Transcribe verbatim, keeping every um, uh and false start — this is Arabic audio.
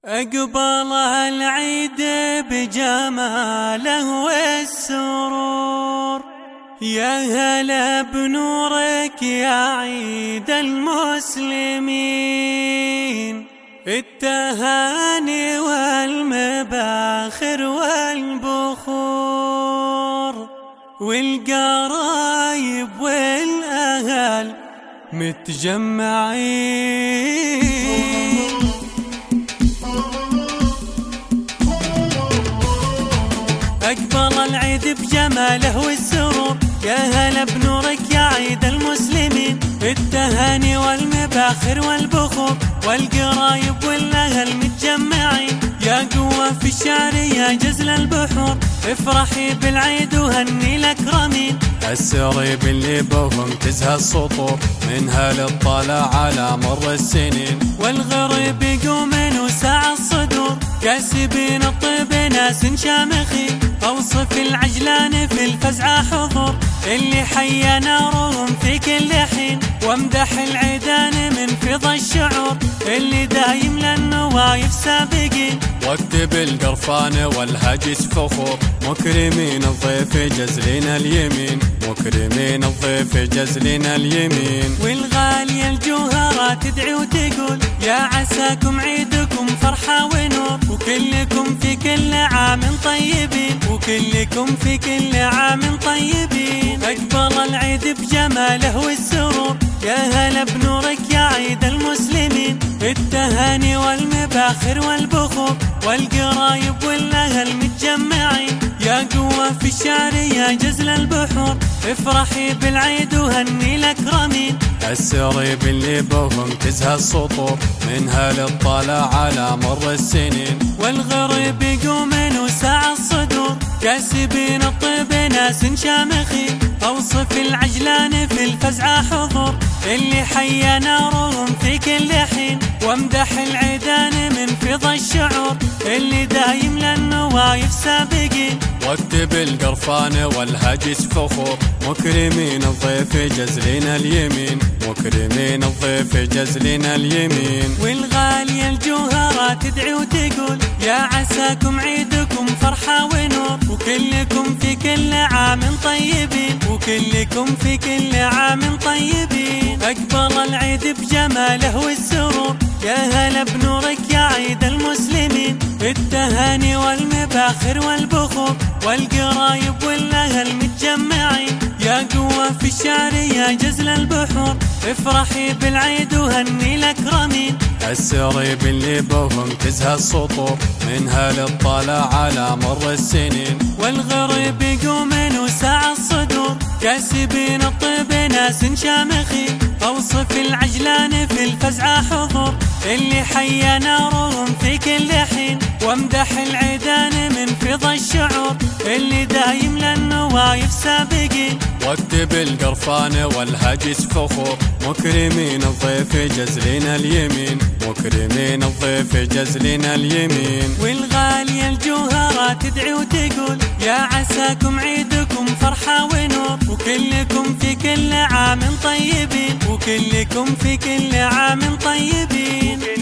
أقبل العيد بجماله والسرور، يا هلا بنورك يا عيد المسلمين. التهاني والمباخر والبخور، والقرايب والأهل متجمعين. أقبل العيد بجماله والسرور، يا هلا بنورك يا عيد المسلمين. التهاني والمباخر والبخور، والقرايب والأهل متجمعين. يا قوة في الشعر يا جزل البحور، افرحي بالعيد وهني الأكرمين. السري باللي بهم تزهى السطور، منها للطلع على مر السنين. والغريب يقومن وساع الصدور، كاسبين الطيب ناس شامخين. اوصف العجلان في الفزعة حضور، اللي حيا نارهم في كل حين. وامدح العيدان من فض الشعور، اللي دايم للنوايف سابقين. واكتب القرفان والهجس فخور، مكرمين الضيف جزلين اليمين. مكرمين الضيف جزلين اليمين. والغالية الجوهرات تدعي وتقول، يا عساكم عيدكم فرحة ونور. وكلكم في كل عام طيبين، وكلكم في كل عام طيبين. أقبل العيد بجماله والسرور، يا هلا بنورك يا عيد المسلمين. التهاني والمباخر والبخور، والقرايب والأهل متجمعين. يا قوة في الشعر يا جزل البحور، افرحي بالعيد وهني الأكرمين. السري باللي بهم تزهى السطور، منها للطلع على مر السنين. والغريب يقومن وساع الصدور، كاسبين الطيب ناس شامخين. اوصف العجلان في الفزعة حضور، اللي حيا نارهم في كل حين. وامدح العيدان من فض الشعور، اللي دايم للنوايف سابقين. واكتب القرفان والهجس فخور، مكرمين الضيف جزلين اليمين. مكرمين الضيف جزلين اليمين. والغالية الجوهرات تدعي وتقول، يا عساكم عيدكم فرحة ونور. وكلكم في كل عام طيبين، وكلكم في كل عام طيبين. أقبل العيد بجماله والسرور، يا هلا بنورك يا عيد المسلمين. التهاني والمباخر والبخور، والقرايب والأهل متجمعين. يا قوة في الشعر يا جزل البحور، افرحي بالعيد وهني الأكرمين. السري باللي بهم تزهى السطور، منها للطلع على مر السنين. والغريب يقومن وساع الصدور، كاسبين الطيب ناس شامخين. اوصف العجلان في الفزعة حضور، اللي حيا نارهم في كل حين. وامدح العيدان من فض الشعور، اللي دايم للنوايف سابقين. واكتب القرفان والهجس فخور، مكرمين الضيف جزلين اليمين. مكرمين الضيف جزلين اليمين. والغالية الجوهرات تدعي وتقول، يا عساكم عيدكم فرحة ونور. وكلكم في كل عام طيبين، وكلكم في كل عام طيبين.